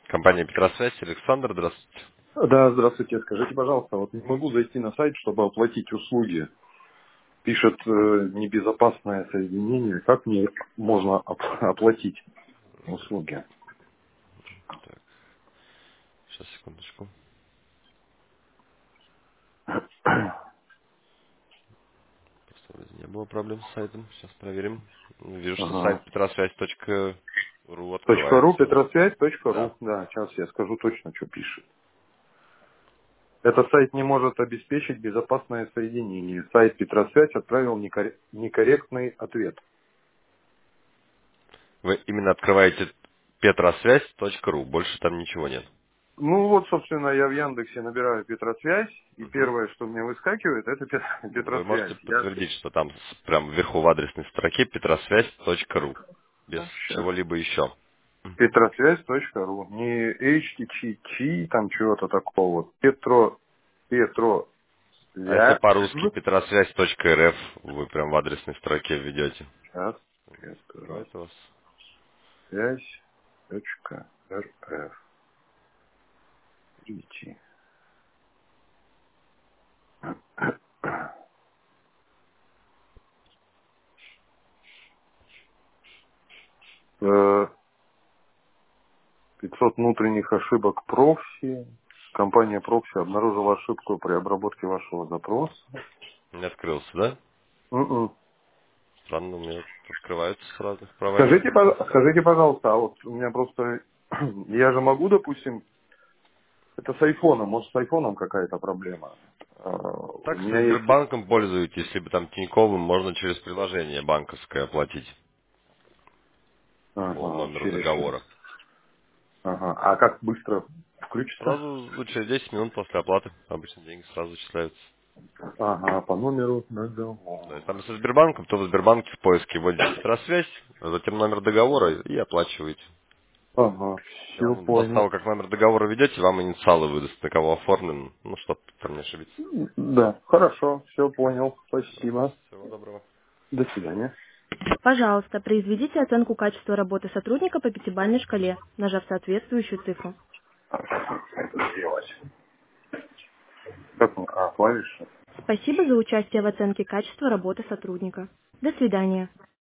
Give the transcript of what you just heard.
Компания Петросвязь, Александр, здравствуйте. Да, здравствуйте. Скажите, пожалуйста, вот не могу зайти на сайт, чтобы оплатить услуги. Пишет небезопасное соединение. Как мне можно оплатить услуги? Так, сейчас, секундочку. Просто вроде не было проблем с сайтом. Сейчас проверим. Вижу, что Ага. сайт petrosвязь.ру .ру, открывается. Петросвязь.ру. Да. Да, сейчас я скажу точно, что пишет. Этот сайт не может обеспечить безопасное соединение. Сайт Петросвязь отправил некорректный ответ. Вы именно открываете petrosвязь.ру. Больше там ничего нет. Ну вот, собственно, я в Яндексе набираю Петросвязь, и Мгм. первое, что мне выскакивает, это Вы можете Петросвязь. Я подтвердить, что там прямо вверху в адресной строке petrosвязь.ру. Без сейчас. чего-либо еще. Петросвязь.ру. Не HTTP, там чего-то такого. Петро, А если связь. по-русски petrosвязь.рф, вы прям в адресной строке введете. Сейчас. Открывает у вас. Петросвязь.рф. Видите. Э, 500 внутренних ошибок прокси. Компания прокси обнаружила ошибку при обработке вашего запроса. Не открылся, да? М-м. Странно, у меня открываются с разных провайдеров. Скажите, пожалуйста, а вот у меня просто... Я же могу, допустим, это с айфоном, может с айфоном какая-то проблема. У Так, меня если есть... Сбербанком пользуетесь, либо там Тиньковым, можно через приложение банковское оплатить по Ага, номеру через... договора. Ага. А как быстро включится? Сразу через 10 минут после оплаты обычно деньги сразу зачисляются. Ага, по номеру Да, если договора. там со Сбербанком, то в Сбербанке в поиске вводите Петросвязь, а затем номер договора и оплачиваете. Ага, Все, все после понял. того, как номер договора ведете, вам инициалы выдаст, на кого оформлен, ну, чтобы там не ошибиться. Да, хорошо, все понял. Все, Спасибо. всего доброго. До свидания. Пожалуйста, произведите оценку качества работы сотрудника по пятибалльной шкале, нажав соответствующую цифру. А как это сделать? Как клавиша? Спасибо за участие в оценке качества работы сотрудника. До свидания.